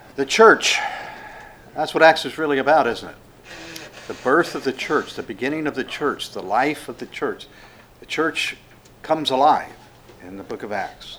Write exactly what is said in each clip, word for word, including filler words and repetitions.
The church. That's what Acts is really about, isn't it? The birth of the church, the beginning of the church, the life of the church. The church comes alive in the book of Acts.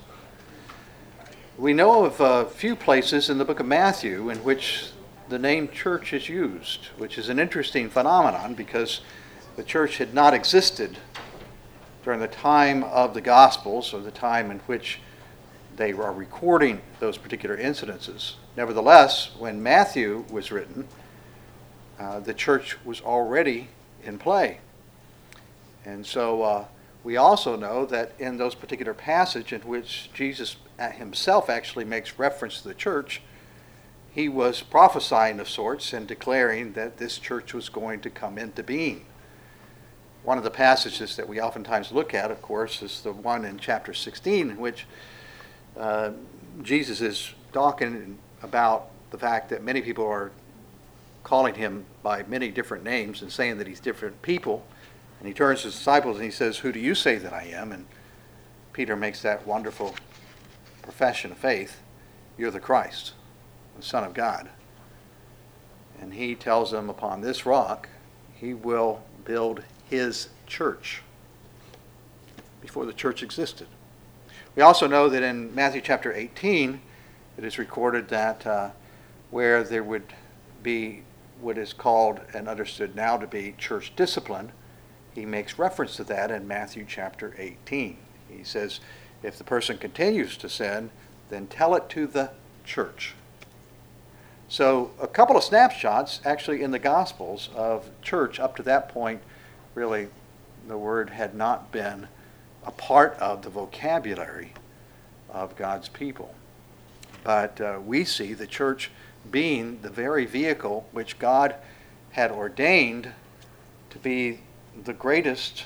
We know of a few places in the book of Matthew in which the name church is used, which is an interesting phenomenon because the church had not existed during the time of the Gospels or the time in which they are recording those particular incidences. Nevertheless, when Matthew was written, uh, the church was already in play. And so uh, we also know that in those particular passages in which Jesus himself actually makes reference to the church, he was prophesying of sorts and declaring that this church was going to come into being. One of the passages that we oftentimes look at, of course, is the one in chapter sixteen in which uh, Jesus is talking about the fact that many people are calling him by many different names and saying that he's different people. And he turns to his disciples and he says, "Who do you say that I am?" And Peter makes that wonderful profession of faith. "You're the Christ, the Son of God." And he tells them, upon this rock, he will build his church. Before the church existed. We also know that in Matthew chapter eighteen, it is recorded that uh, where there would be what is called and understood now to be church discipline, he makes reference to that in Matthew chapter eighteen. He says, if the person continues to sin, then tell it to the church. So a couple of snapshots actually in the Gospels of church. Up to that point, really, the word had not been a part of the vocabulary of God's people. But uh, we see the church being the very vehicle which God had ordained to be the greatest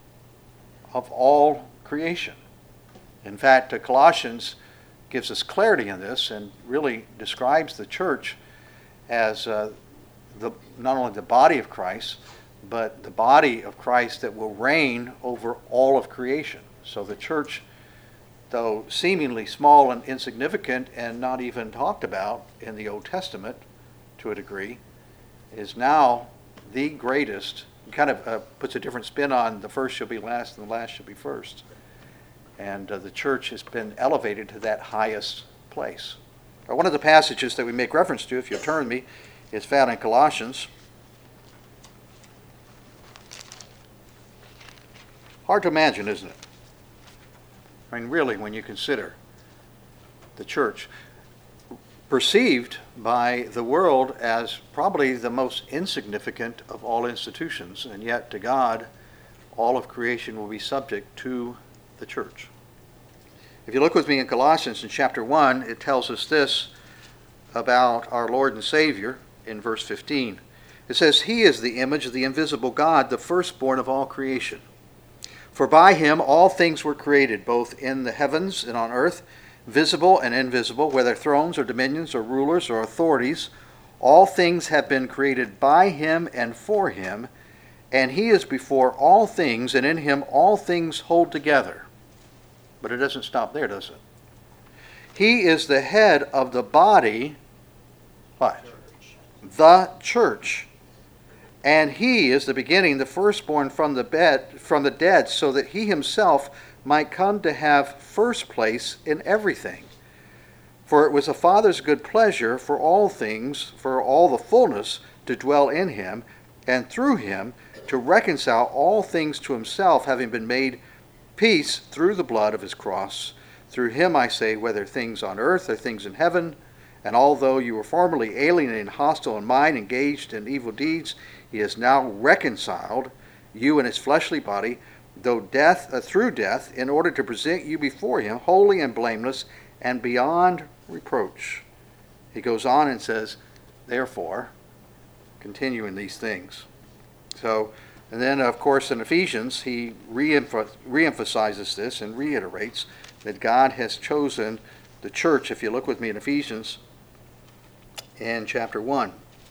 of all creation. In fact, uh, Colossians gives us clarity in this and really describes the church as uh, the, not only the body of Christ, but the body of Christ that will reign over all of creation. So the church, though seemingly small and insignificant and not even talked about in the Old Testament to a degree, is now the greatest. It kind of uh, puts a different spin on the first shall be last and the last shall be first. And uh, the church has been elevated to that highest place. Uh, one of the passages that we make reference to, if you'll turn me, is found in Colossians. Hard to imagine, isn't it? I mean, really, when you consider the church, perceived by the world as probably the most insignificant of all institutions, and yet to God, all of creation will be subject to the church. If you look with me in Colossians in chapter one, it tells us this about our Lord and Savior in verse fifteen. It says, "He is the image of the invisible God, the firstborn of all creation. For by him all things were created, both in the heavens and on earth, visible and invisible, whether thrones or dominions or rulers or authorities. All things have been created by him and for him, and he is before all things, and in him all things hold together." But it doesn't stop there, does it? He is the head of the body, what? Church. The church. And he is the beginning, the firstborn from the bed, from the dead, so that he himself might come to have first place in everything. For it was the Father's good pleasure for all things, for all the fullness, to dwell in him, and through him to reconcile all things to himself, having been made peace through the blood of his cross. Through him, I say, whether things on earth or things in heaven. And although you were formerly alien and hostile in mind, engaged in evil deeds, he is now reconciled you in his fleshly body, though death uh, through death, in order to present you before him holy and blameless and beyond reproach. He goes on and says, therefore, continue in these things. So, and then of course in Ephesians, he re-emphasizes this and reiterates that God has chosen the church. If you look with me in Ephesians in chapter one.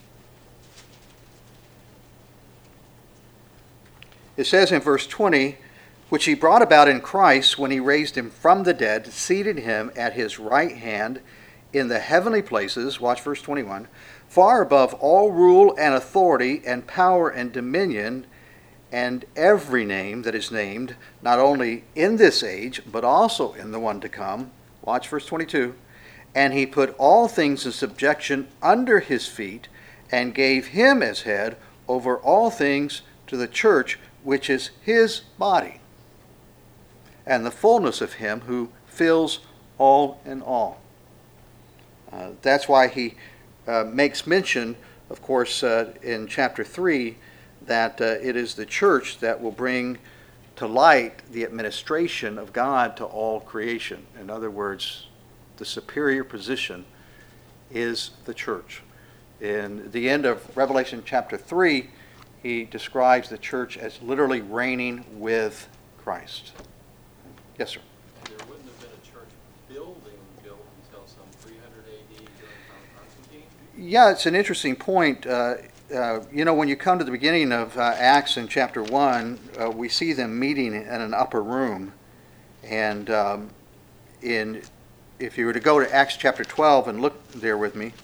It says in verse twenty, which he brought about in Christ when he raised him from the dead, seated him at his right hand in the heavenly places, watch verse twenty-one, far above all rule and authority and power and dominion and every name that is named, not only in this age, but also in the one to come. Watch verse twenty-two. And he put all things in subjection under his feet, and gave him as head over all things to the church, which is his body, and the fullness of him who fills all in all. Uh, that's why he uh, makes mention, of course, uh, in chapter three, that uh, it is the church that will bring to light the administration of God to all creation. In other words, the superior position is the church. In the end of Revelation chapter three, he describes the church as literally reigning with Christ. Yes, sir. There wouldn't have been a church building built until some three hundred A D during Constantine? Yeah, it's an interesting point. Uh, uh, you know, when you come to the beginning of uh, Acts in chapter one, uh, we see them meeting in an upper room. And um, in if you were to go to Acts chapter twelve and look there with me,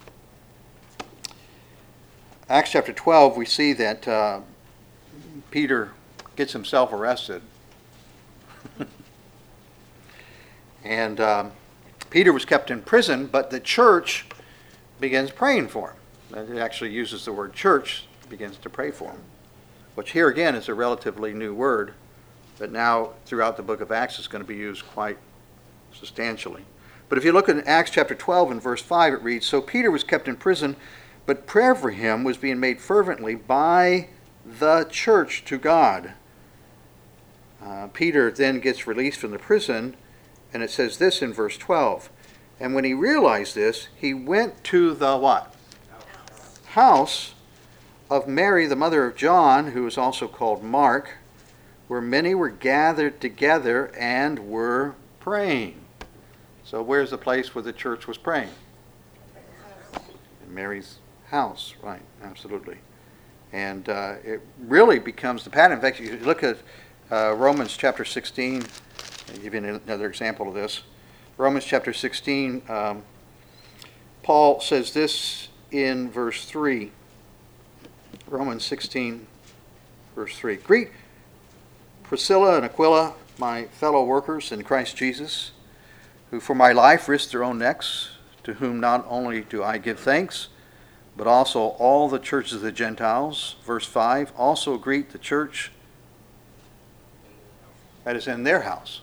Acts chapter twelve, we see that uh, Peter gets himself arrested. and um, Peter was kept in prison, but the church begins praying for him. It actually uses the word church, begins to pray for him, which here again is a relatively new word, but now throughout the book of Acts is going to be used quite substantially. But if you look at Acts chapter twelve and verse five, it reads, So Peter was kept in prison, but prayer for him was being made fervently by the church to God. Uh, Peter then gets released from the prison, and it says this in verse twelve. And when he realized this, he went to the what? House. House of Mary, the mother of John, who is also called Mark, where many were gathered together and were praying. So where's the place where the church was praying? In Mary's house, right, absolutely. And uh, it really becomes the pattern. In fact, you look at uh, Romans chapter sixteen, I'll give you another example of this. Romans chapter sixteen, um, Paul says this in verse three. Romans sixteen, verse three. Greet Priscilla and Aquila, my fellow workers in Christ Jesus, who for my life risked their own necks, to whom not only do I give thanks, but also all the churches of the Gentiles. Verse five, also greet the church that is in their house.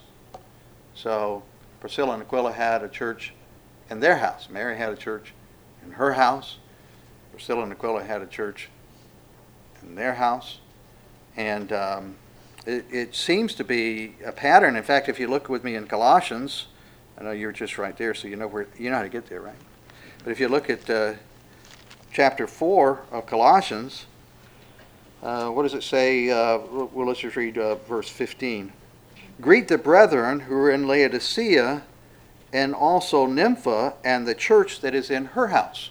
So Priscilla and Aquila had a church in their house. Mary had a church in her house. Priscilla and Aquila had a church in their house. And um, it, it seems to be a pattern. In fact, if you look with me in Colossians, I know you're just right there, so you know where you know how to get there, right? But if you look at uh, chapter four of Colossians, uh, what does it say? Uh, well, let's just read uh, verse fifteen. Greet the brethren who are in Laodicea, and also Nympha, and the church that is in her house.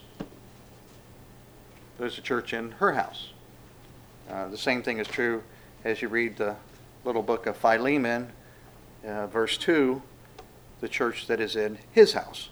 There's a church in her house. Uh, the same thing is true as you read the little book of Philemon, uh, verse two, the church that is in his house.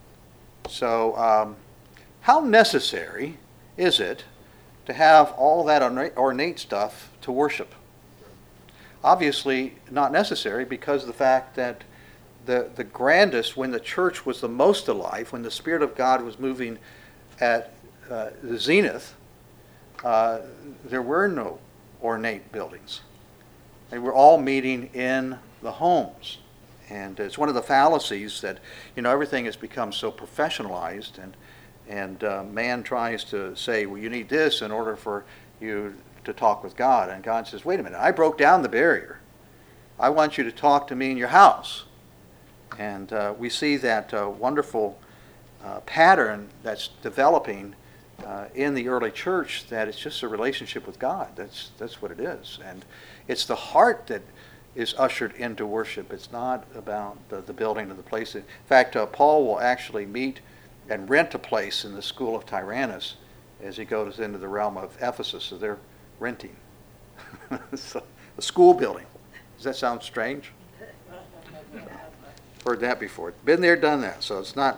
So, um, how necessary is it to have all that ornate stuff to worship? Obviously not necessary, because of the fact that the, the grandest, when the church was the most alive, when the Spirit of God was moving at uh, the zenith, uh, there were no ornate buildings. They were all meeting in the homes. And it's one of the fallacies that, you know, everything has become so professionalized, and and uh, man tries to say, well, you need this in order for you to talk with God. And God says, wait a minute, I broke down the barrier. I want you to talk to me in your house. And uh, we see that uh, wonderful uh, pattern that's developing uh, in the early church, that it's just a relationship with God. That's, that's what it is. And it's the heart that is ushered into worship. It's not about the, the building of the place. In fact, uh, Paul will actually meet and rent a place in the school of Tyrannus as he goes into the realm of Ephesus. So they're renting so, a school building. Does that sound strange? Heard that before. Been there, done that. So it's not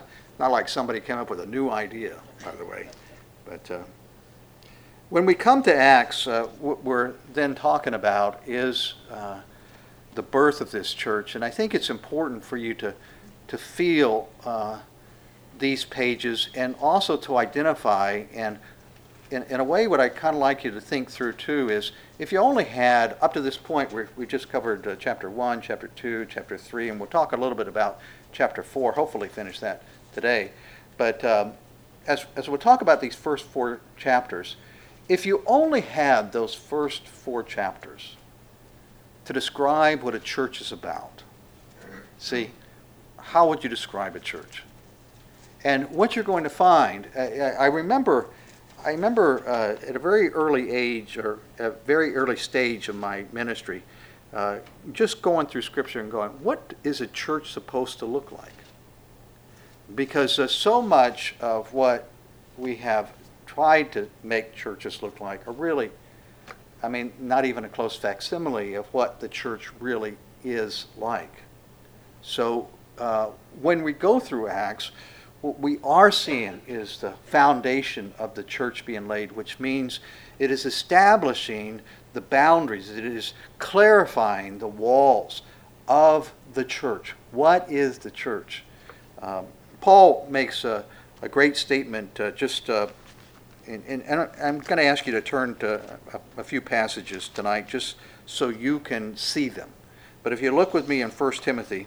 not like somebody came up with a new idea, by the way. But uh, when we come to Acts, uh, what we're then talking about is uh, the birth of this church. And I think it's important for you to, to feel uh, these pages and also to identify, and in, in a way what I kind of like you to think through too is, if you only had, up to this point, we we just covered uh, chapter one, chapter two, chapter three, and we'll talk a little bit about chapter four, hopefully finish that today. But um, as, as we'll talk about these first four chapters, if you only had those first four chapters to describe what a church is about, see, how would you describe a church? And what you're going to find, I, I remember, I remember uh, at a very early age, or a very early stage of my ministry, uh, just going through Scripture and going, what is a church supposed to look like? Because uh, so much of what we have tried to make churches look like are really, I mean, not even a close facsimile of what the church really is like. So uh, when we go through Acts, what we are seeing is the foundation of the church being laid, which means it is establishing the boundaries. It is clarifying the walls of the church. What is the church? Um, Paul makes a, a great statement uh, just, uh, in, in, and I'm going to ask you to turn to a, a few passages tonight just so you can see them. But if you look with me in First Timothy,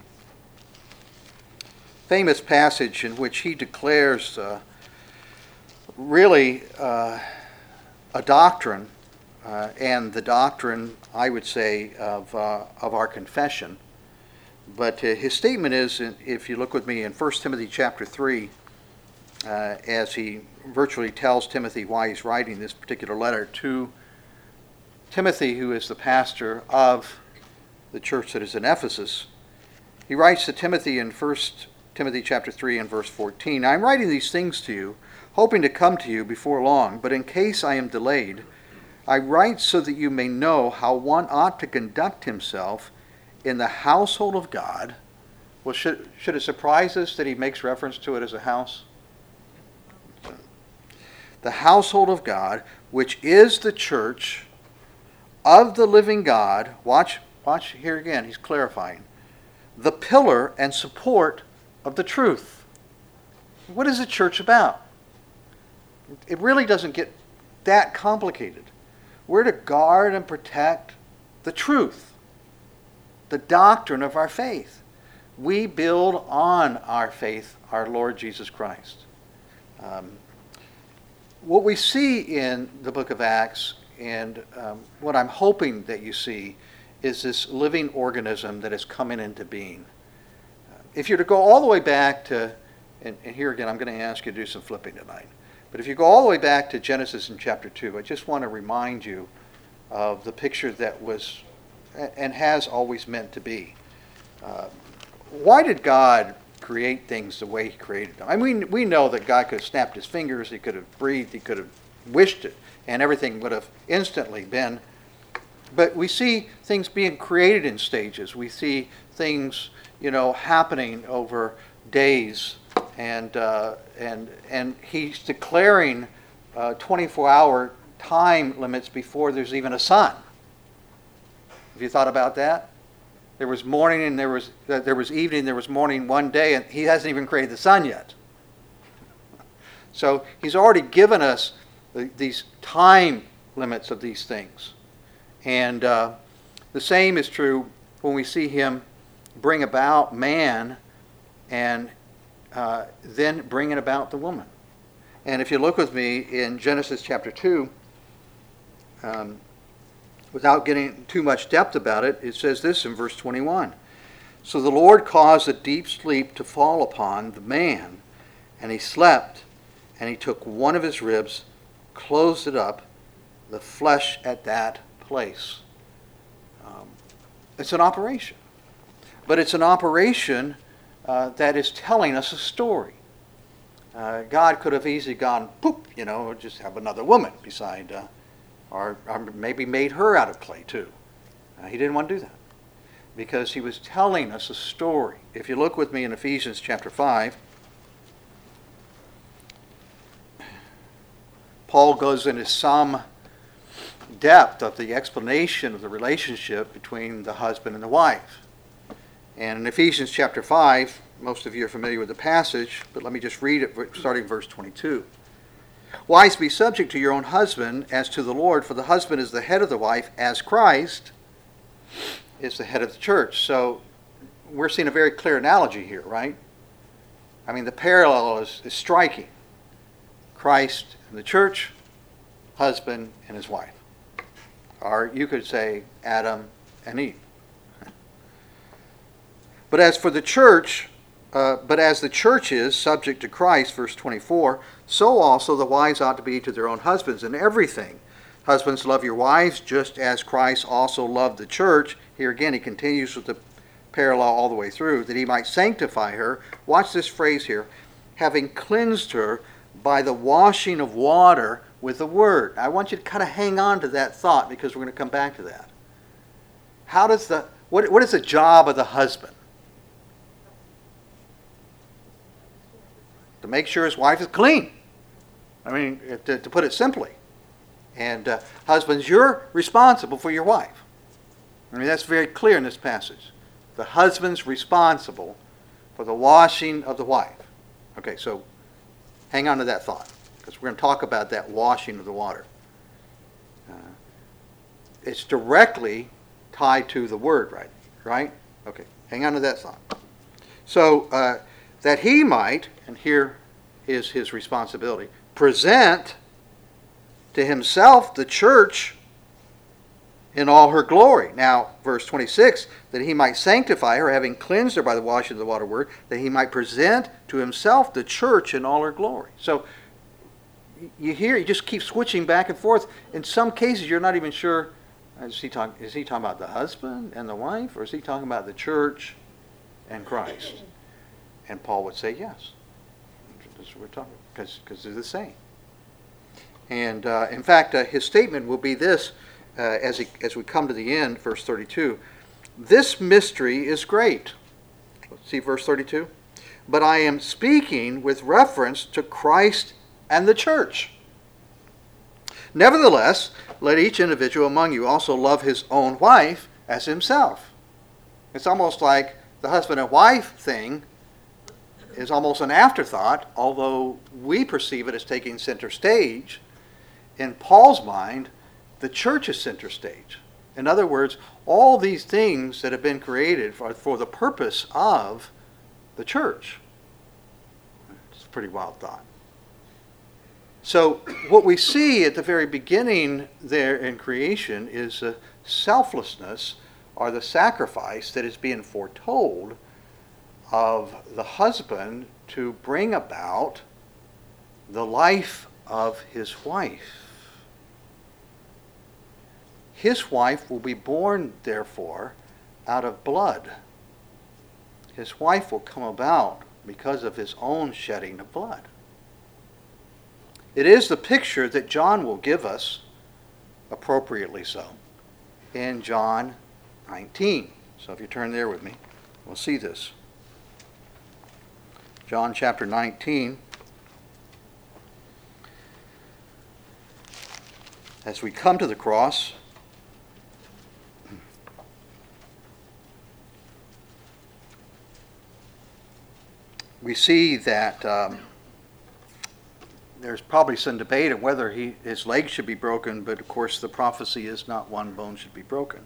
famous passage in which he declares uh, really uh, a doctrine, uh, and the doctrine, I would say, of, uh, of our confession. But uh, his statement is, if you look with me in First Timothy chapter three, uh, as he virtually tells Timothy why he's writing this particular letter to Timothy, who is the pastor of the church that is in Ephesus. He writes to Timothy in First Timothy chapter three and verse fourteen, I'm writing these things to you, hoping to come to you before long, but in case I am delayed, I write so that you may know how one ought to conduct himself in the household of God. Well, should, should it surprise us that he makes reference to it as a house? The household of God, which is the church of the living God. Watch, watch here again, he's clarifying. The pillar and support of the truth. What is a church about? It really doesn't get that complicated. We're to guard and protect the truth, the doctrine of our faith. We build on our faith, our Lord Jesus Christ. Um, what we see in the book of Acts, and um, what I'm hoping that you see, is this living organism that is coming into being. Uh, if you're to go all the way back to, and, and here again I'm going to ask you to do some flipping tonight, but if you go all the way back to Genesis in chapter two, I just want to remind you of the picture that was and has always meant to be. Uh, why did God create things the way he created them? I mean, we know that God could have snapped his fingers, he could have breathed, he could have wished it, and everything would have instantly been. But we see things being created in stages. We see things, you know, happening over days, and uh, and and he's declaring uh, twenty-four hour time limits before there's even a sun. Have you thought about that? There was morning and there was uh, there was evening, there was morning one day, and he hasn't even created the sun yet. So he's already given us the, these time limits of these things. And uh, the same is true when we see him bring about man and uh, then bringing about the woman. And if you look with me in Genesis chapter two, um, without getting too much depth about it, it says this in verse twenty-one. So the Lord caused a deep sleep to fall upon the man, and he slept, and he took one of his ribs, closed it up, the flesh at that place. Um, it's an operation. But it's an operation uh, that is telling us a story. Uh, God could have easily gone, poop, you know, just have another woman beside, uh, or, or maybe made her out of clay too. Uh, he didn't want to do that because he was telling us a story. If you look with me in Ephesians chapter five, Paul goes into some depth of the explanation of the relationship between the husband and the wife. And in Ephesians chapter five, most of you are familiar with the passage, but let me just read it starting verse twenty-two. Wives, be subject to your own husband as to the Lord, for the husband is the head of the wife, as Christ is the head of the church. So we're seeing a very clear analogy here, right? I mean, the parallel is, is striking. Christ and the church, husband and his wife. Or you could say Adam and Eve. But as for the church, uh, but as the church is subject to Christ, verse twenty-four, so also the wives ought to be to their own husbands in everything. Husbands, love your wives, just as Christ also loved the church. Here again, he continues with the parallel all the way through, that he might sanctify her. Watch this phrase here. Having cleansed her by the washing of water with the word. I want you to kind of hang on to that thought, because we're going to come back to that. How does the, what, what is the job of the husband? To make sure his wife is clean. I mean, to, to put it simply. And uh, husbands, you're responsible for your wife. I mean, that's very clear in this passage. The husband's responsible for the washing of the wife. Okay, so hang on to that thought, because we're going to talk about that washing of the water. Uh, it's directly tied to the word, right? Right? Okay, hang on to that thought. So, uh, that he might, and here is his responsibility, present to himself the church in all her glory. Now, verse twenty-six, that he might sanctify her, having cleansed her by the washing of the water word, that he might present to himself the church in all her glory. So, you hear, you just keep switching back and forth. In some cases, you're not even sure, is he, talk, is he talking about the husband and the wife, or is he talking about the church and Christ? And Paul would say yes. That's what we're talking about, because they're the same. And uh, in fact, uh, his statement will be this, uh, as, he, as we come to the end, verse thirty-two. This mystery is great. Let's see verse thirty-two. But I am speaking with reference to Christ and the church. Nevertheless, let each individual among you also love his own wife as himself. It's almost like the husband and wife thing is almost an afterthought, although we perceive it as taking center stage. In Paul's mind, the church is center stage. In other words, all these things that have been created for, for the purpose of the church. It's a pretty wild thought. So what we see at the very beginning there in creation is a selflessness, or the sacrifice that is being foretold of the husband to bring about the life of his wife. His wife will be born, therefore, out of blood. His wife will come about because of his own shedding of blood. It is the picture that John will give us, appropriately so, in John nineteen. So if you turn there with me, we'll see this. John chapter nineteen. As we come to the cross, we see that um, there's probably some debate on whether he, his legs should be broken, but of course the prophecy is not one bone should be broken.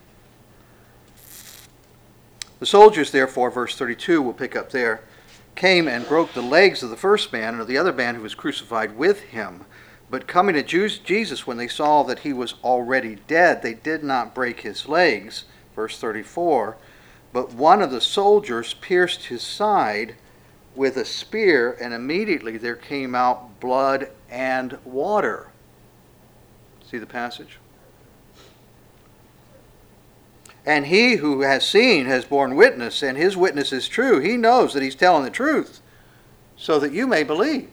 The soldiers, therefore, verse thirty-two, we'll pick up there, came and broke the legs of the first man and of the other man who was crucified with him. But coming to Jesus, when they saw that he was already dead, they did not break his legs. Verse thirty-four, but one of the soldiers pierced his side with a spear, and immediately there came out blood and water. See the passage? And he who has seen has borne witness, and his witness is true. He knows that he's telling the truth, so that you may believe.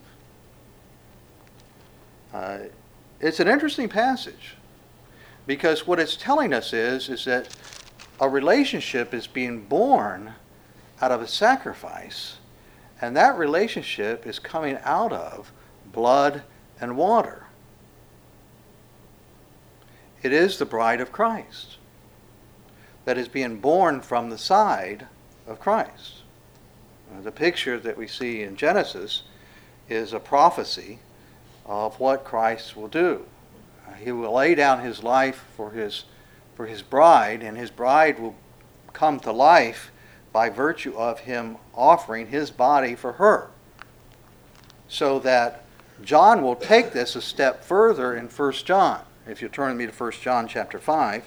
Uh, it's an interesting passage, because what it's telling us is, is that a relationship is being born out of a sacrifice, and that relationship is coming out of blood and water. It is the bride of Christ that is being born from the side of Christ. Uh, The picture that we see in Genesis is a prophecy of what Christ will do. Uh, He will lay down his life for his, for his bride, and his bride will come to life by virtue of him offering his body for her. So that John will take this a step further in First John. If you turn with me to First John chapter five.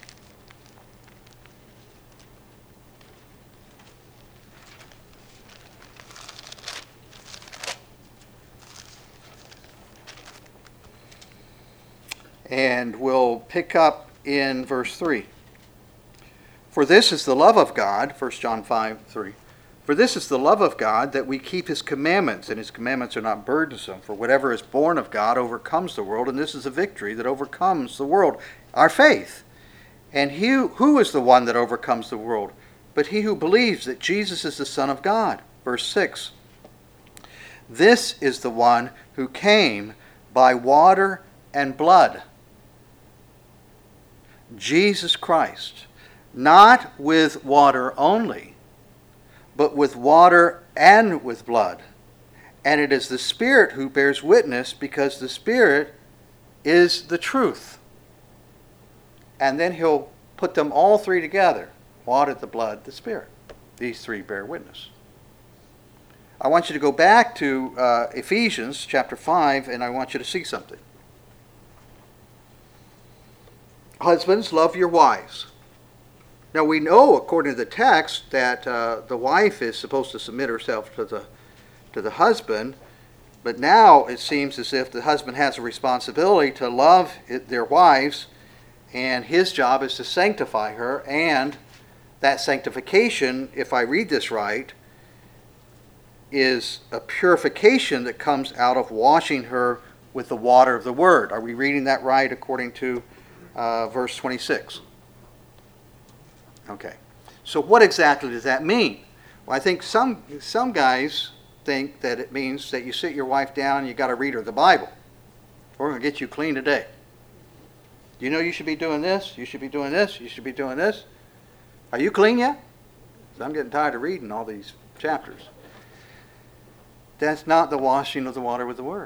And we'll pick up in verse three. For this is the love of God, First John five, three. For this is the love of God, that we keep his commandments, and his commandments are not burdensome. For whatever is born of God overcomes the world, and this is a victory that overcomes the world, our faith. And he, who is the one that overcomes the world? But he who believes that Jesus is the Son of God. Verse six. This is the one who came by water and blood, Jesus Christ, not with water only, but with water and with blood. And it is the Spirit who bears witness, because the Spirit is the truth. And then he'll put them all three together. Water, the blood, the Spirit. These three bear witness. I want you to go back to uh, Ephesians chapter five, and I want you to see something. Husbands, love your wives. Now we know, according to the text, that uh, the wife is supposed to submit herself to the to the husband, but now it seems as if the husband has a responsibility to love their wives, and his job is to sanctify her, and that sanctification, if I read this right, is a purification that comes out of washing her with the water of the Word. Are we reading that right according to uh, verse twenty-six? Okay. So what exactly does that mean? Well, I think some some guys think that it means that you sit your wife down and you got to read her the Bible. We're going to get you clean today. You know you should be doing this, you should be doing this, you should be doing this. Are you clean yet? 'Cause I'm getting tired of reading all these chapters. That's not the washing of the water with the Word.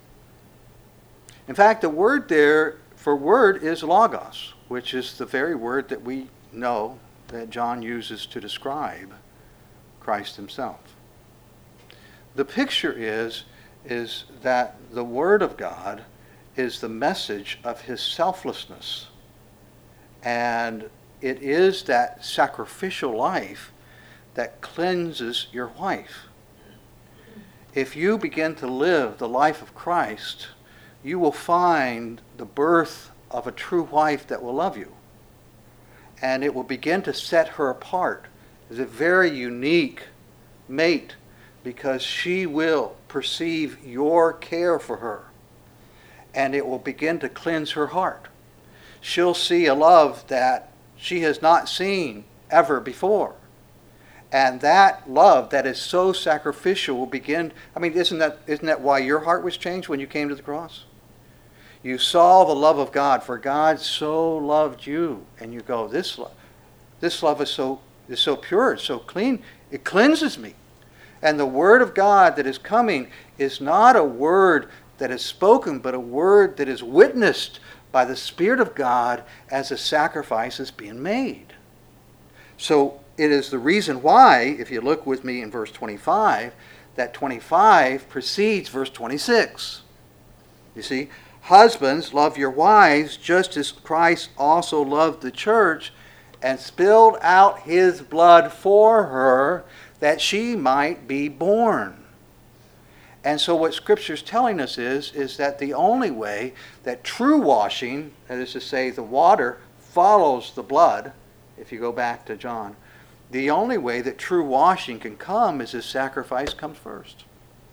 In fact, the word there for word is logos, which is the very word that we know that John uses to describe Christ himself. The picture is, is that the Word of God is the message of his selflessness. And it is that sacrificial life that cleanses your wife. If you begin to live the life of Christ, you will find the birth of a true wife that will love you. And it will begin to set her apart as a very unique mate, because she will perceive your care for her. And it will begin to cleanse her heart. She'll see a love that she has not seen ever before. And that love that is so sacrificial will begin. I mean, isn't that, isn't that why your heart was changed when you came to the cross? You saw the love of God, for God so loved you. And you go, this love, this love is so, is so pure, it's so clean, it cleanses me. And the Word of God that is coming is not a word that is spoken, but a word that is witnessed by the Spirit of God as a sacrifice is being made. So it is the reason why, if you look with me in verse twenty-five, that twenty-five precedes verse twenty-six. You see, husbands, love your wives just as Christ also loved the church and spilled out his blood for her that she might be born. And so what Scripture is telling us is, is that the only way that true washing, that is to say the water follows the blood, if you go back to John, the only way that true washing can come is as sacrifice comes first.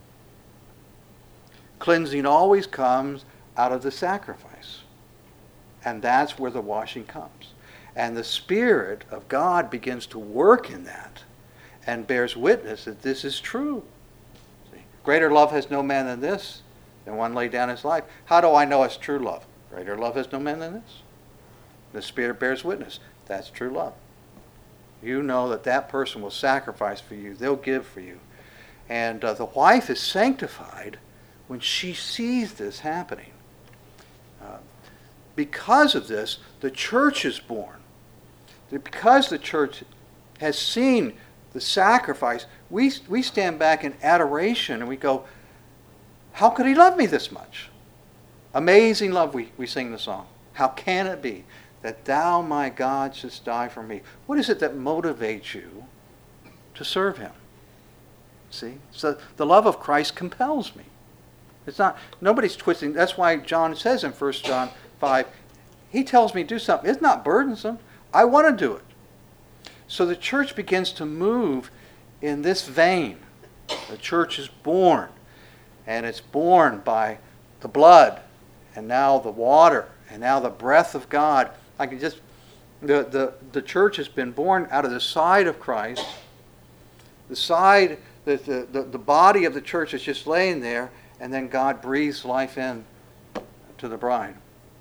Cleansing always comes out of the sacrifice. And that's where the washing comes. And the Spirit of God begins to work in that and bears witness that this is true. See? Greater love has no man than this, than one lay down his life. How do I know it's true love? Greater love has no man than this. The Spirit bears witness. That's true love. You know that that person will sacrifice for you. They'll give for you. And uh, the wife is sanctified when she sees this happening. Uh, because of this, the church is born. Because the church has seen the sacrifice, we, we stand back in adoration and we go, how could he love me this much? Amazing love, we, we sing the song. How can it be that thou, my God, shouldst die for me? What is it that motivates you to serve him? See? So the love of Christ compels me. It's not, nobody's twisting. That's why John says in First John five, he tells me to do something. It's not burdensome. I want to do it. So the church begins to move in this vein. The church is born. And it's born by the blood, and now the water, and now the breath of God. I can just, the, the, the church has been born out of the side of Christ. The side, the, the, the, the body of the church is just laying there, and then God breathes life in to the bride.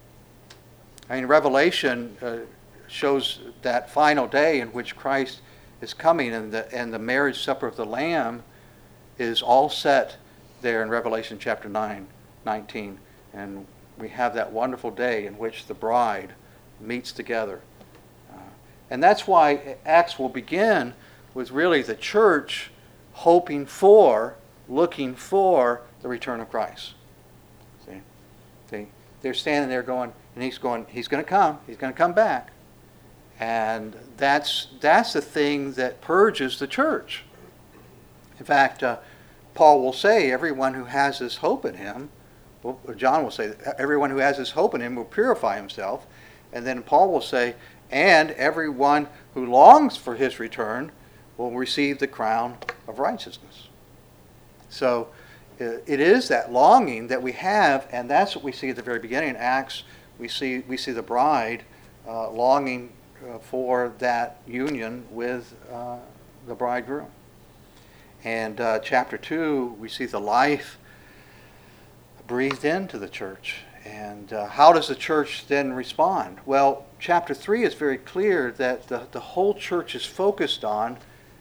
I mean, Revelation uh, shows that final day in which Christ is coming, and the, and the marriage supper of the Lamb is all set there in Revelation chapter nine, nineteen. And we have that wonderful day in which the bride meets together. Uh, and that's why Acts will begin with really the church hoping for, looking for the return of Christ. See? They, they're standing there going, and he's going, he's going to come, he's going to come back. And that's, that's the thing that purges the church. In fact, uh, Paul will say, everyone who has this hope in him, well, John will say, everyone who has this hope in him will purify himself. And then Paul will say, and everyone who longs for his return will receive the crown of righteousness. So it is that longing that we have, and that's what we see at the very beginning in Acts. We see, we see the bride uh, longing uh, for that union with uh, the bridegroom. And uh, chapter two, we see the life breathed into the church. And uh, how does the church then respond? Well, chapter three is very clear that the, the whole church is focused on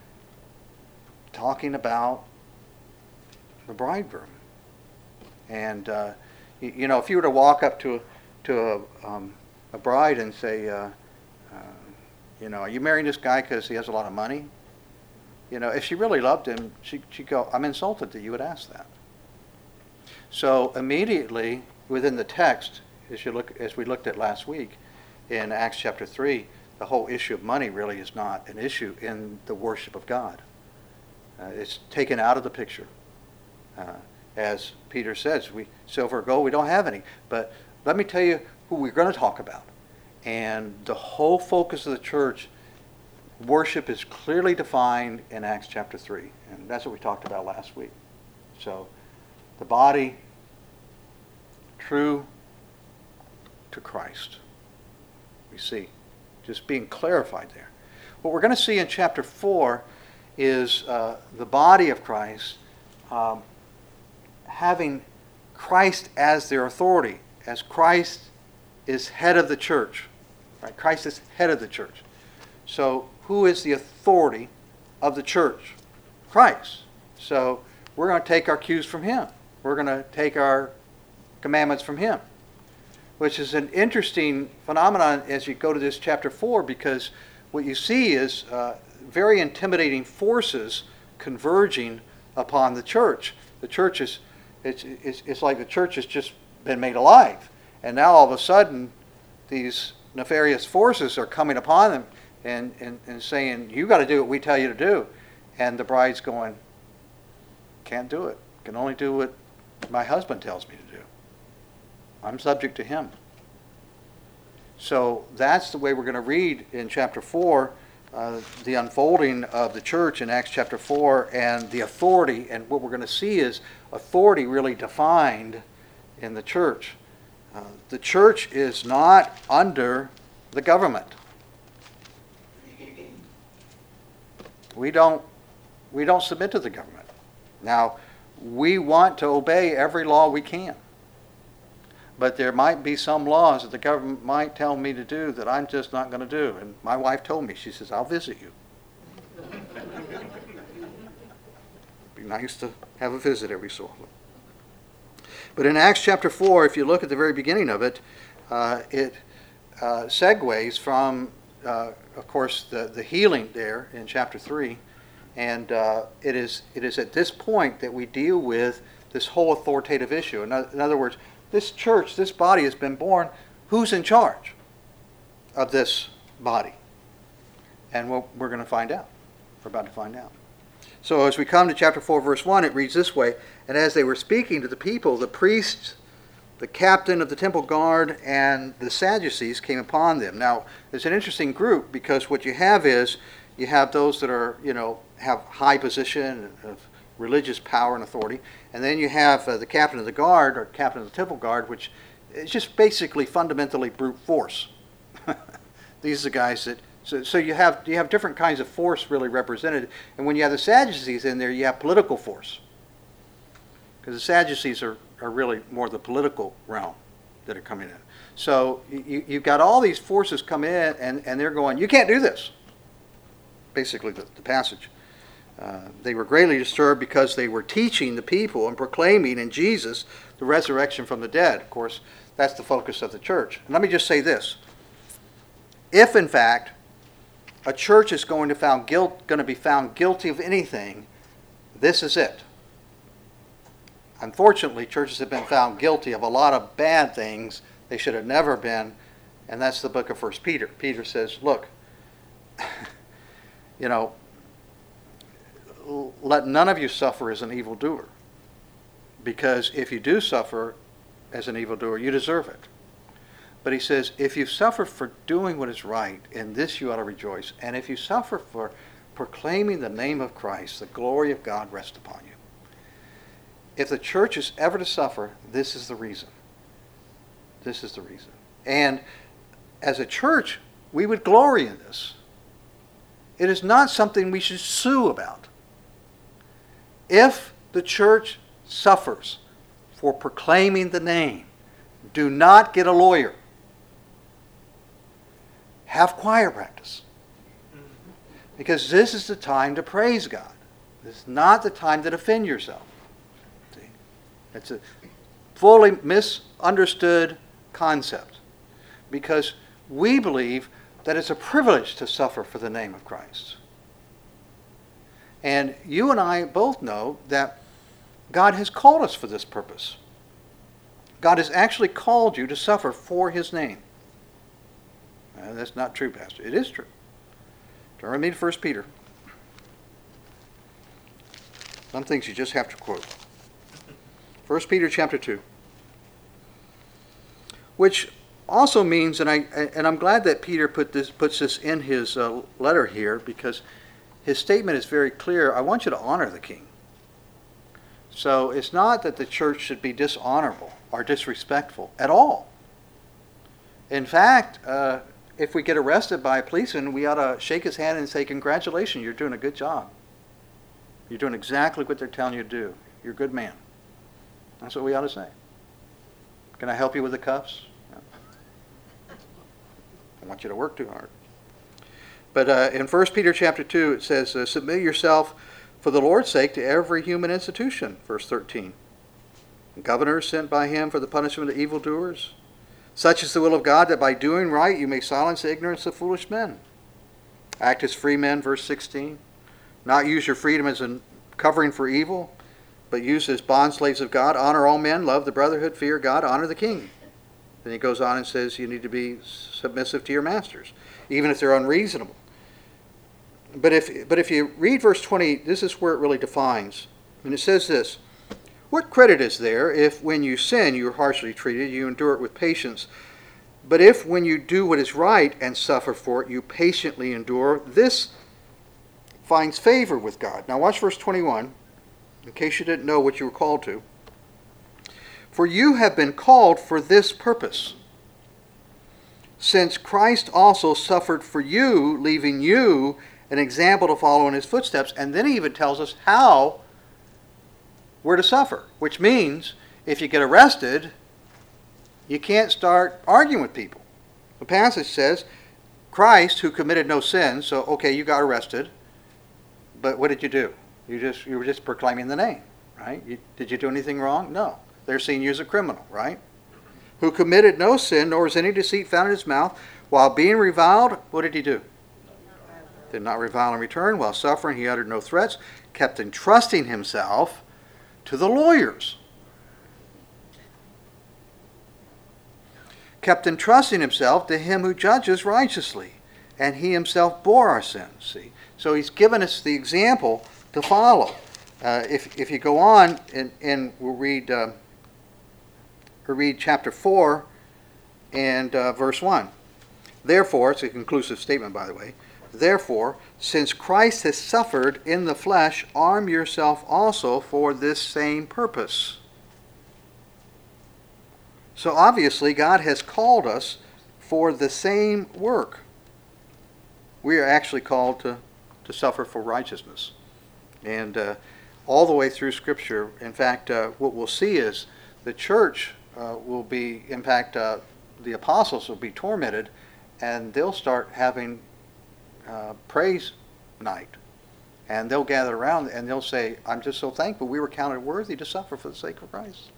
talking about the bridegroom. And, uh, you, you know, if you were to walk up to, to a, um, a bride and say, uh, uh, you know, are you marrying this guy because he has a lot of money? You know, if she really loved him, she, she'd go, I'm insulted that you would ask that. So immediately within the text, as you look, as we looked at last week in Acts chapter three, the whole issue of money really is not an issue in the worship of God. Uh, it's taken out of the picture. Uh, as Peter says, we silver or gold, we don't have any. But let me tell you who we're going to talk about. And the whole focus of the church, worship is clearly defined in Acts chapter three. And that's what we talked about last week. So the body, true to Christ. We see, just being clarified there. What we're going to see in chapter four is uh, the body of Christ um, having Christ as their authority, as Christ is head of the church. Right? Christ is head of the church. So who is the authority of the church? Christ. So we're going to take our cues from him. We're going to take our commandments from him, which is an interesting phenomenon as you go to this chapter four, because what you see is uh, very intimidating forces converging upon the church. The church is, it's, it's, it's like the church has just been made alive. And now all of a sudden, these nefarious forces are coming upon them and, and, and saying, you got to do what we tell you to do. And the bride's going, can't do it. Can only do what my husband tells me to do. I'm subject to him. So that's the way we're going to read in chapter four, uh, the unfolding of the church in Acts chapter four, and the authority. And what we're going to see is authority really defined in the church. Uh, the church is not under the government. We don't, we don't submit to the government. Now, we want to obey every law we can. but there might be some laws that the government might tell me to do that I'm just not going to do. And my wife told me, she says, I'll visit you. Be nice to have a visit every so often. But in Acts chapter four, if you look at the very beginning of it, uh, it uh, segues from, uh, of course, the, the healing there in chapter three. And uh, it is it is at this point that we deal with this whole authoritative issue. In, in other words, this church, this body has been born. Who's in charge of this body? And we're, we're going to find out. We're about to find out. So as we come to chapter four, verse one, it reads this way, and as they were speaking to the people, the priests, the captain of the temple guard, and the Sadducees came upon them. Now, it's an interesting group because what you have is, you have those that are, you know, have high position of religious power and authority, and then you have uh, the captain of the guard, or captain of the temple guard, which is just basically fundamentally brute force. These are the guys that, so, so you have you have different kinds of force really represented, and when you have the Sadducees in there, you have political force. Because the Sadducees are, are really more the political realm that are coming in. So you, you've got all these forces come in, and, and they're going, you can't do this. Basically the, the passage. Uh, they were greatly disturbed because they were teaching the people and proclaiming in Jesus the resurrection from the dead. Of course, that's the focus of the church. And let me just say this. If, in fact, a church is going to, found guilt, going to be found guilty of anything, this is it. Unfortunately, churches have been found guilty of a lot of bad things they should have never been, and that's the book of First Peter. Peter says, look, you know, let none of you suffer as an evildoer, because if you do suffer as an evildoer, you deserve it. But he says, if you suffer for doing what is right, in this you ought to rejoice. And if you suffer for proclaiming the name of Christ, the glory of God rests upon you. If the church is ever to suffer, this is the reason. This is the reason. And as a church, we would glory in this. It is not something we should sue about. If the church suffers for proclaiming the name, do not get a lawyer. Have choir practice. Because this is the time to praise God. This is not the time to defend yourself. See? It's a fully misunderstood concept. Because we believe that it's a privilege to suffer for the name of Christ. And you and I both know that God has called us for this purpose. God has actually called you to suffer for His name. Uh, that's not true, Pastor. It is true. Turn with me to First Peter. Some things you just have to quote. First Peter chapter two. Which also means, and, I, and I'm glad that Peter put this, puts this in his uh, letter here, because his statement is very clear. I want you to honor the king. So it's not that the church should be dishonorable or disrespectful at all. In fact, uh, if we get arrested by a policeman, we ought to shake his hand and say, congratulations, you're doing a good job. You're doing exactly what they're telling you to do. You're a good man. That's what we ought to say. Can I help you with the cuffs? No. I want you to work too hard. But uh, in First Peter chapter two, it says, uh, submit yourself for the Lord's sake to every human institution, verse thirteen. Governors sent by him for the punishment of evildoers. Such is the will of God, that by doing right you may silence the ignorance of foolish men. Act as free men, verse sixteen. Not use your freedom as a covering for evil, but use as bondslaves of God. Honor all men, love the brotherhood, fear God, honor the king. Then he goes on and says you need to be submissive to your masters, even if they're unreasonable. But if, but if you read verse twenty, this is where it really defines. And it says this, what credit is there if when you sin you are harshly treated, you endure it with patience? But if when you do what is right and suffer for it, you patiently endure, this finds favor with God. Now watch verse twenty-one, in case you didn't know what you were called to. For you have been called for this purpose, since Christ also suffered for you, leaving you an example to follow in his footsteps. And then he even tells us how we're to suffer, which means if you get arrested, You can't start arguing with people. The passage says, Christ, who committed no sin, so okay, you got arrested, but what did you do? You just you were just proclaiming the name, right? You, did you do anything wrong? No. They're seeing you as a criminal, right? Who committed no sin, nor was any deceit found in his mouth. While being reviled, what did he do? Did not revile in return. While suffering, he uttered no threats, kept entrusting himself to the lawyers. Kept entrusting himself to him who judges righteously, and he himself bore our sins. See, so he's given us the example to follow. Uh, if if you go on and, and we'll read uh, we'll read chapter four and uh, verse one. Therefore, it's a conclusive statement, by the way. Therefore, since Christ has suffered in the flesh, arm yourself also for this same purpose. So obviously, God has called us for the same work. We are actually called to, to suffer for righteousness. And uh, all the way through Scripture, in fact, uh, what we'll see is the church uh, will be, in fact, uh, the apostles will be tormented, and they'll start having uh, praise night. And they'll gather around and they'll say, I'm just so thankful we were counted worthy to suffer for the sake of Christ.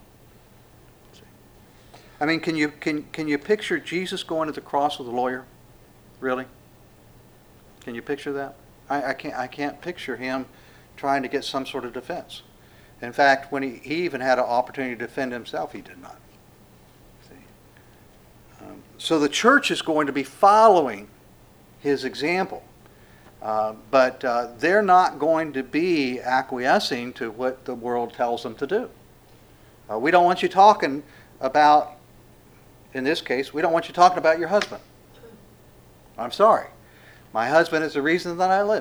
I mean, can you can can you picture Jesus going to the cross with a lawyer? Really? Can you picture that? I, I can't I can't picture him trying to get some sort of defense. In fact, when he, he even had an opportunity to defend himself, he did not. See? Um, so the church is going to be following his example. Uh, but uh, they're not going to be acquiescing to what the world tells them to do. Uh, we don't want you talking about, in this case, we don't want you talking about your husband. I'm sorry. My husband is the reason that I live.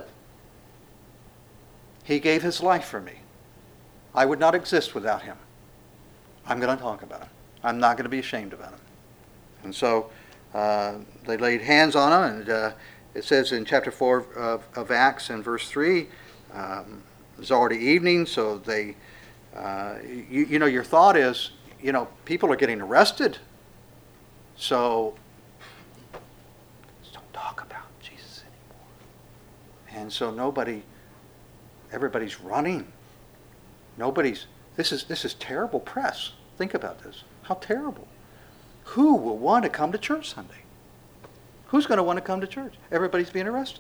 He gave his life for me. I would not exist without him. I'm going to talk about him. I'm not going to be ashamed about him. And so uh, they laid hands on him, and uh, it says in chapter four of, of Acts and verse three, um, it was already evening, so they, uh, you, you know, your thought is, you know, people are getting arrested, so just don't talk about Jesus anymore. And so nobody, everybody's running. Nobody's, this is, this is terrible press. Think about this. How terrible. Who will want to come to church Sunday? Who's going to want to come to church? Everybody's being arrested.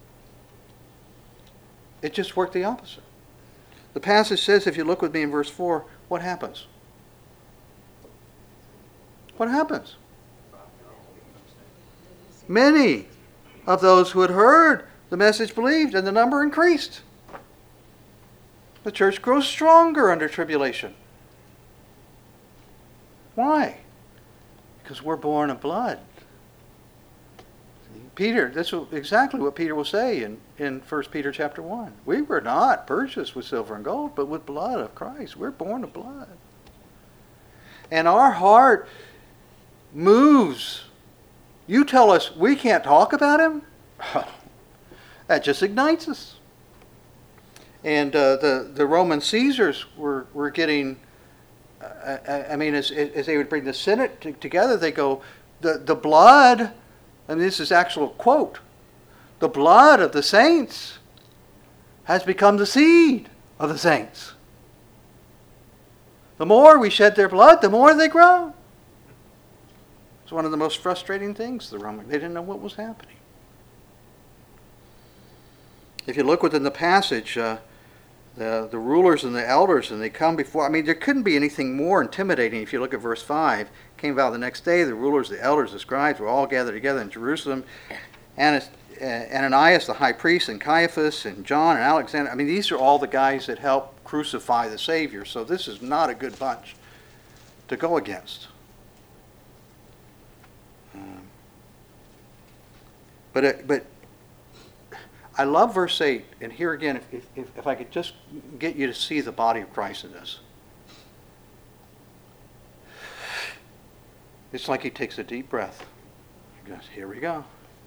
It just worked the opposite. The passage says, if you look with me in verse four, what happens? What happens? Many of those who had heard the message believed, and the number increased. The church grows stronger under tribulation. Why? Because we're born of blood. Peter, that's exactly what Peter will say in, in First Peter chapter one. We were not purchased with silver and gold, but with blood of Christ. We're born of blood. And our heart moves. You tell us we can't talk about him? That just ignites us. And uh, the, the Roman Caesars were, were getting, uh, I, I mean, as, as they would bring the Senate t- together, they go, the, the blood, and this is actual quote, the blood of the saints has become the seed of the saints. The more we shed their blood, the more they grow. It's one of the most frustrating things, the Roman. They didn't know what was happening. If you look within the passage, uh, the, the rulers and the elders, and they come before, I mean, there couldn't be anything more intimidating. If you look at verse five, came about the next day, the rulers, the elders, the scribes were all gathered together in Jerusalem. Annas, uh, Ananias, the high priest, and Caiaphas, and John, and Alexander. I mean, these are all the guys that helped crucify the Savior. So this is not a good bunch to go against. Um, but it, but I love verse eight, and here again, if, if, if I could just get you to see the body of Christ in this. It's like he takes a deep breath. He goes, here we go.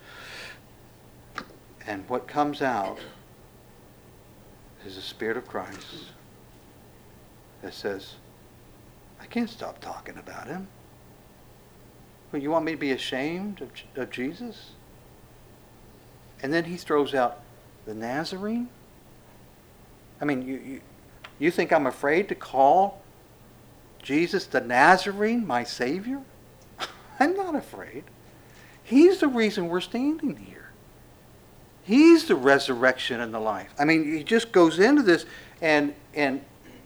And what comes out is the Spirit of Christ that says, I can't stop talking about him. Well, you want me to be ashamed of, of Jesus? And then he throws out the Nazarene? I mean, you, you, you think I'm afraid to call Jesus the Nazarene my Savior? I'm not afraid. He's the reason we're standing here. He's the resurrection and the life. I mean, he just goes into this and, and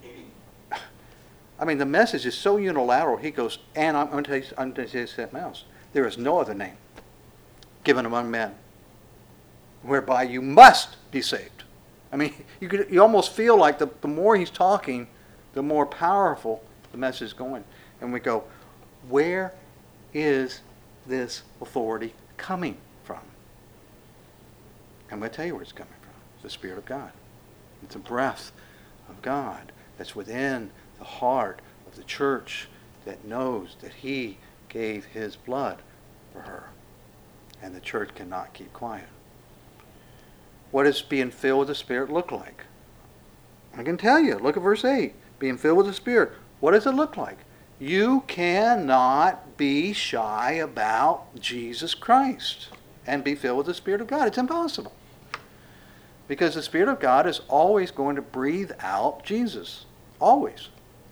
I mean, the message is so unilateral. He goes, and I'm going to tell you, I'm going to tell you something else. There is no other name given among men whereby you must be saved. I mean, you could, you almost feel like the, the more he's talking, the more powerful the message is going. And we go, where is this authority coming from? I'm going to tell you where it's coming from. It's the Spirit of God. It's the breath of God that's within the heart of the church that knows that he gave his blood for her. And the church cannot keep quiet. What does being filled with the Spirit look like? I can tell you. Look at verse eight. Being filled with the Spirit. What does it look like? You cannot be shy about Jesus Christ and be filled with the Spirit of God. It's impossible. Because the Spirit of God is always going to breathe out Jesus. Always.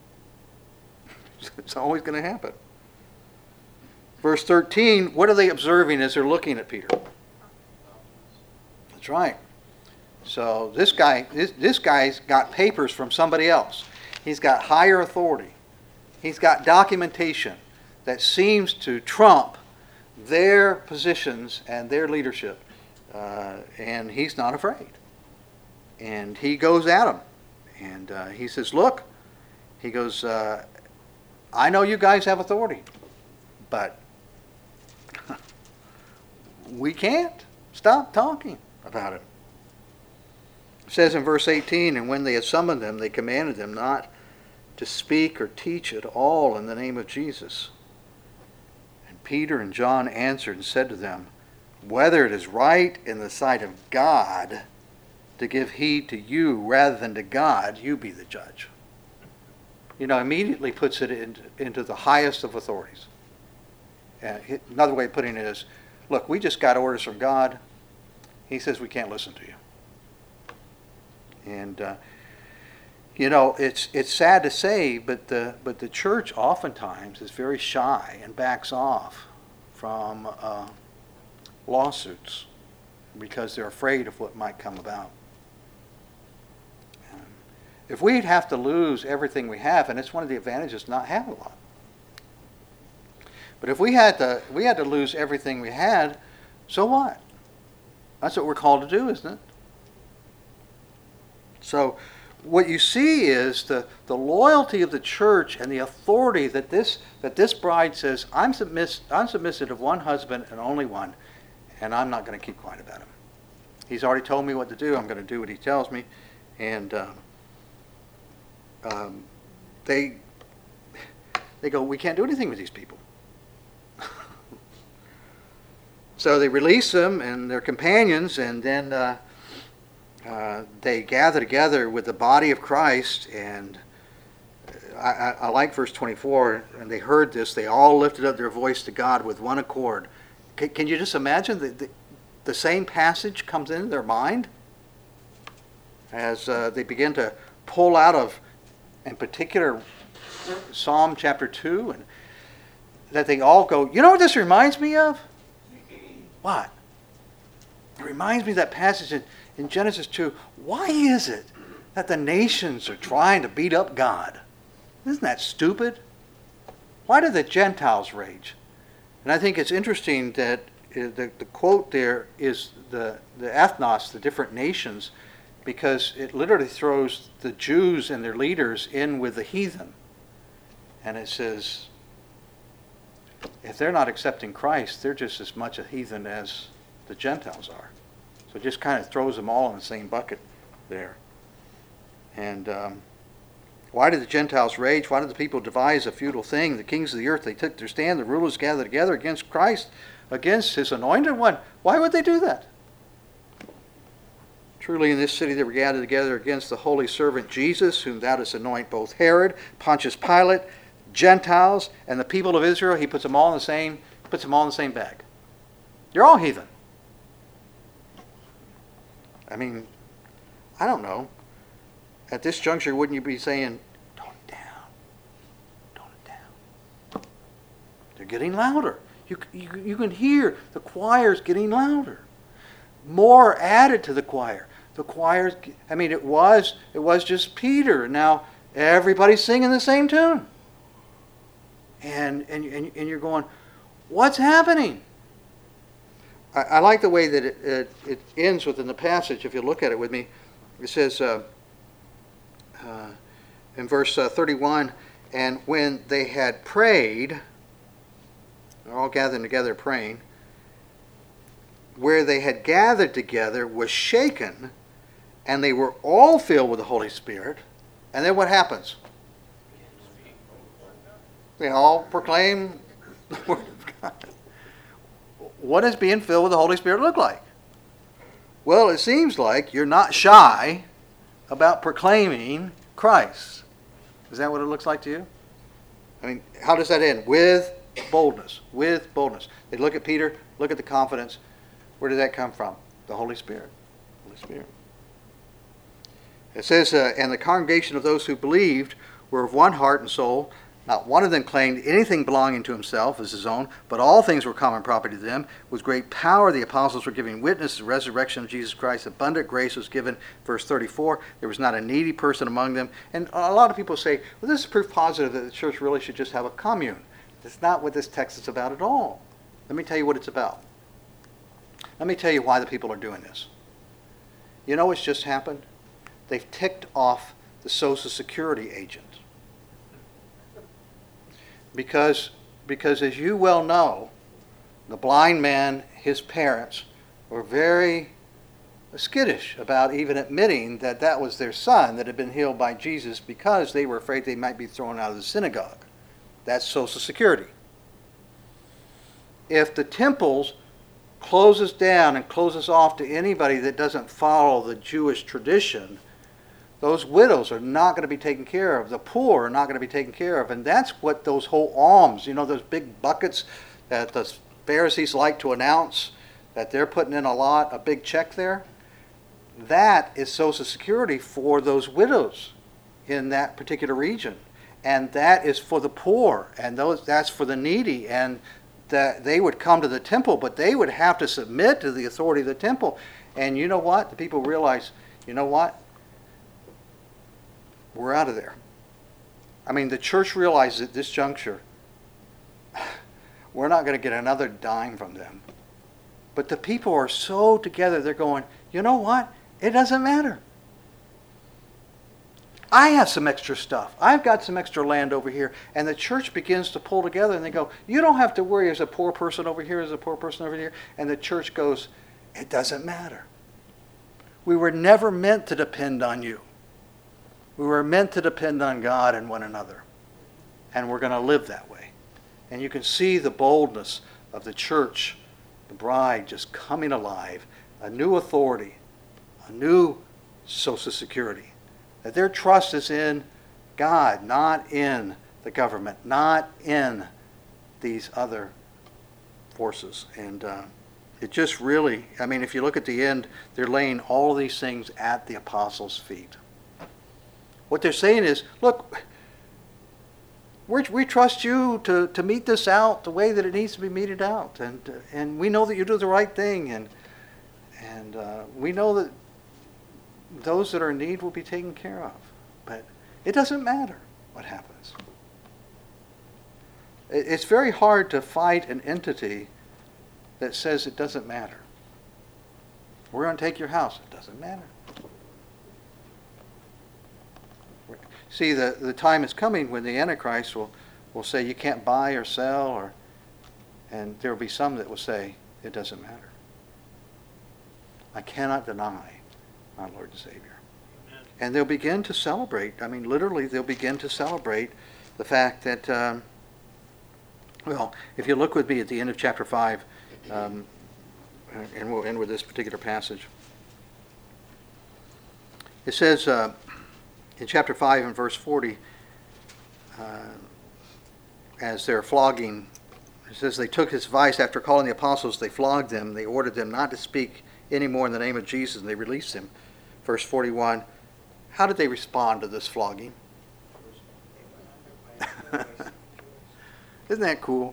It's always going to happen. Verse thirteen, what are they observing as they're looking at Peter? That's right. So this guy, this, this guy's got papers from somebody else. He's got higher authority. He's got documentation that seems to trump their positions and their leadership. Uh, and he's not afraid. And he goes at them. And uh, he says, look, he goes, uh, I know you guys have authority, but we can't stop talking about it. It says in verse eighteen, and when they had summoned them, they commanded them not to speak or teach at all in the name of Jesus. And Peter and John answered and said to them, whether it is right in the sight of God to give heed to you rather than to God, you be the judge. You know, immediately puts it into, into the highest of authorities. Uh, another way of putting it is, look, we just got orders from God. He says we can't listen to you. And, uh, you know, it's it's sad to say, but the, but the church oftentimes is very shy and backs off from uh, lawsuits because they're afraid of what might come about. Um, if we'd have to lose everything we have, and it's one of the advantages not having a lot. But if we had to, we had to lose everything we had, so what? That's what we're called to do, isn't it? So what you see is the, the loyalty of the church and the authority that this that this bride says, I'm, submiss, I'm submissive of one husband and only one, and I'm not going to keep quiet about him. He's already told me what to do. I'm going to do what he tells me. And um, um, they, they go, we can't do anything with these people. So they release them and their companions, and then uh, uh, they gather together with the body of Christ. And I, I, I like verse twenty-four. And they heard this. They all lifted up their voice to God with one accord. Can, can you just imagine the, the, the same passage comes into their mind as uh, they begin to pull out of, in particular, Psalm chapter two, and that they all go, you know what this reminds me of? What? It reminds me of that passage in, in Genesis two. Why is it that the nations are trying to beat up God? Isn't that stupid? Why do the Gentiles rage? And I think it's interesting that the, the quote there is the, the ethnos, the different nations, because it literally throws the Jews and their leaders in with the heathen. And it says, if they're not accepting Christ, they're just as much a heathen as the Gentiles are. So it just kind of throws them all in the same bucket there. And um, why did the Gentiles rage? Why did the people devise a futile thing? The kings of the earth, they took their stand. The rulers gathered together against Christ, against his anointed one. Why would they do that? Truly in this city they were gathered together against the holy servant Jesus, whom thou didst anoint, both Herod, Pontius Pilate, Gentiles, and the people of Israel. He puts them all in the same Puts them all in the same bag. You're all heathen. I mean, I don't know. At this juncture, wouldn't you be saying, tone it down, tone it down? They're getting louder. You, you, you can hear the choir's getting louder. More added to the choir. The choir's, I mean, it was, it was just Peter. Now everybody's singing the same tune. And, and, and, and you're going, what's happening? I, I like the way that it, it, it ends within the passage. If you look at it with me, it says uh, uh, in verse uh, thirty-one, and when they had prayed, they're all gathered together praying, where they had gathered together was shaken, and they were all filled with the Holy Spirit. And then what happens? They all proclaim the Word of God. What does being filled with the Holy Spirit look like? Well, it seems like you're not shy about proclaiming Christ. Is that what it looks like to you? I mean, how does that end? With boldness. With boldness. They look at Peter, look at the confidence. Where did that come from? The Holy Spirit. Holy Spirit. It says, uh, and the congregation of those who believed were of one heart and soul. Not one of them claimed anything belonging to himself as his own, but all things were common property to them. With great power the apostles were giving witness to the resurrection of Jesus Christ. Abundant grace was given. Verse thirty-four, there was not a needy person among them. And a lot of people say, well, this is proof positive that the church really should just have a commune. That's not what this text is about at all. Let me tell you what it's about. Let me tell you why the people are doing this. You know what's just happened? They've ticked off the Social Security agent. Because, because as you well know, the blind man, his parents, were very skittish about even admitting that that was their son that had been healed by Jesus because they were afraid they might be thrown out of the synagogue. That's Social Security. If the temples closes down and closes off to anybody that doesn't follow the Jewish tradition, those widows are not going to be taken care of. The poor are not going to be taken care of. And that's what those whole alms, you know, those big buckets that the Pharisees like to announce, that they're putting in a lot, a big check there. That is Social Security for those widows in that particular region. And that is for the poor. And those that's for the needy. And that they would come to the temple, but they would have to submit to the authority of the temple. And you know what? The people realize, you know what? We're out of there. I mean, the church realizes at this juncture, we're not going to get another dime from them. But the people are so together, they're going, you know what? It doesn't matter. I have some extra stuff. I've got some extra land over here. And the church begins to pull together and they go, you don't have to worry, there's a poor person over here, there's a poor person over here. And the church goes, it doesn't matter. We were never meant to depend on you. We were meant to depend on God and one another. And we're going to live that way. And you can see the boldness of the church, the bride just coming alive, a new authority, a new Social Security. That their trust is in God, not in the government, not in these other forces. And uh, it just really, I mean, if you look at the end, they're laying all of these things at the apostles' feet. What they're saying is, look, we're, we trust you to, to meet this out the way that it needs to be meted out. And, uh, and we know that you do the right thing. And, and uh, we know that those that are in need will be taken care of. But it doesn't matter what happens. It, it's very hard to fight an entity that says it doesn't matter. We're going to take your house. It doesn't matter. See, the, the time is coming when the Antichrist will, will say you can't buy or sell, or, and there will be some that will say it doesn't matter. I cannot deny my Lord and Savior. Amen. And they'll begin to celebrate. I mean, literally, they'll begin to celebrate the fact that, um, well, if you look with me at the end of chapter five, um, and we'll end with this particular passage. It says, uh, in chapter five and verse forty, uh, as they're flogging It says they took his advice after calling the apostles, they flogged them, they ordered them not to speak any more in the name of Jesus, and they released him. Verse forty-one, how did they respond to this flogging? Isn't that cool?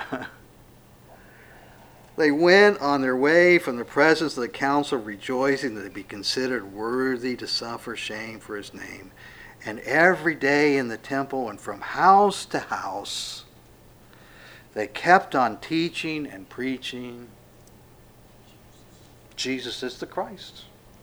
They went on their way from the presence of the council, rejoicing that they be considered worthy to suffer shame for his name. And every day in the temple and from house to house, they kept on teaching and preaching, Jesus is the Christ.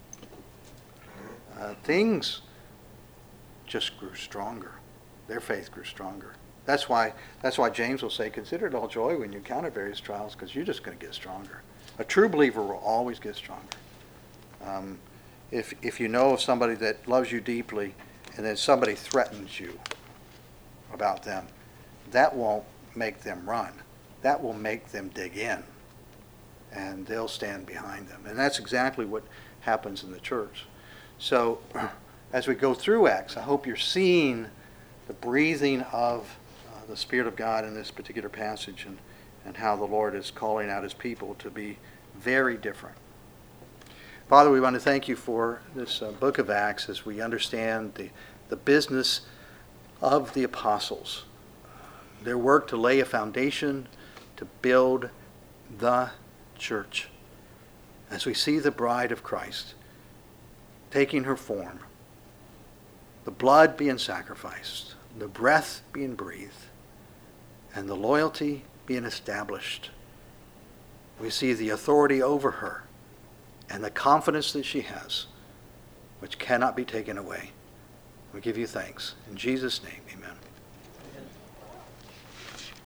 Uh, things just grew stronger. Their faith grew stronger. That's why, that's why James will say, consider it all joy when you encounter various trials, because you're just going to get stronger. A true believer will always get stronger. Um, if, if you know of somebody that loves you deeply, and then somebody threatens you about them, that won't make them run. That will make them dig in, and they'll stand behind them. And that's exactly what happens in the church. So as we go through Acts, I hope you're seeing the breathing of uh, the Spirit of God in this particular passage, and, and how the Lord is calling out his people to be very different. Father, we want to thank you for this uh, book of Acts as we understand the, the business of the apostles, their work to lay a foundation to build the church. As we see the bride of Christ taking her form, the blood being sacrificed, the breath being breathed, and the loyalty being established. We see the authority over her and the confidence that she has, which cannot be taken away. We give you thanks. In Jesus' name, amen.